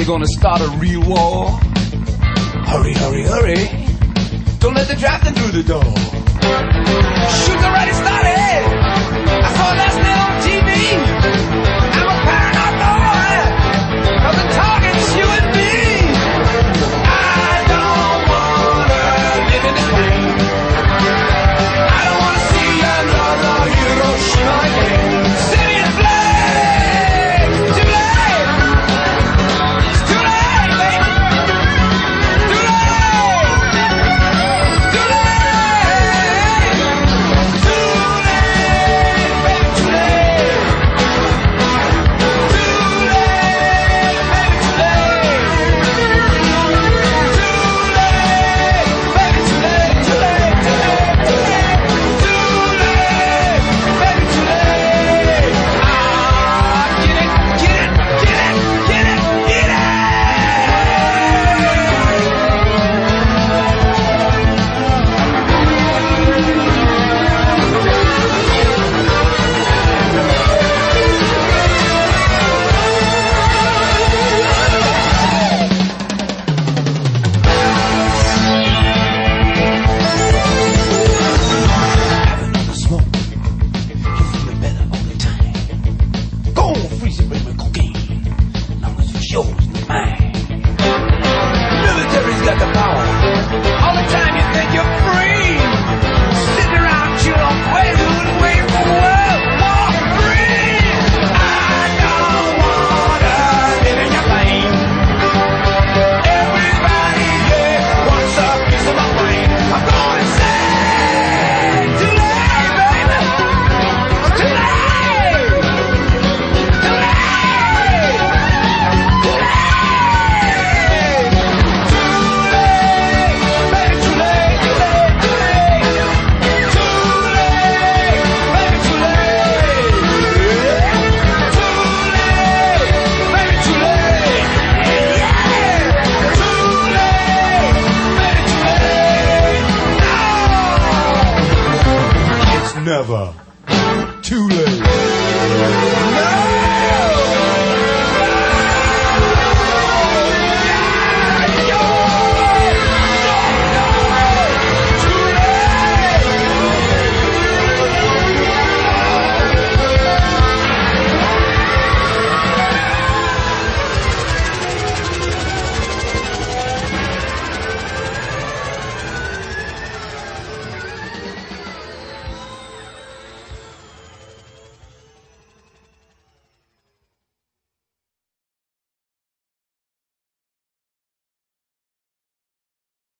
they gonna start a real war? Hurry, hurry, hurry. Don't let the drafting through the door. Shoot's already started. I saw it last night on TV. I'm a paranoid boy. 'Cause the target's you and me. I don't wanna live in this pain. I don't wanna see another Hiroshima again. City in flames. Too late. It's too late, baby. Too late. Too late. Too late, baby, too late. Too late, baby, too late. Too late, baby, too late, too late, too late, too late. Too late, baby, too late. Ah, get it, get it, get it, get it, get it. Having all the smoke, you feeling better all the time. Go on, freeze it, baby, cocaine. Long as it's yours and mine. Military's got the power. All the time you think you're free. Sitting around chewing on Quaalude and waiting for World War III. I don't wanna live in your pain. Everybody here wants a piece of my brain. I'm gonna say, too late, baby. Too late. Too late. Too late. Too late, baby, too late, too late, too late. Too late, baby, too late. Too late, baby, too late. Yeah. Too late, baby, too late. No. It's never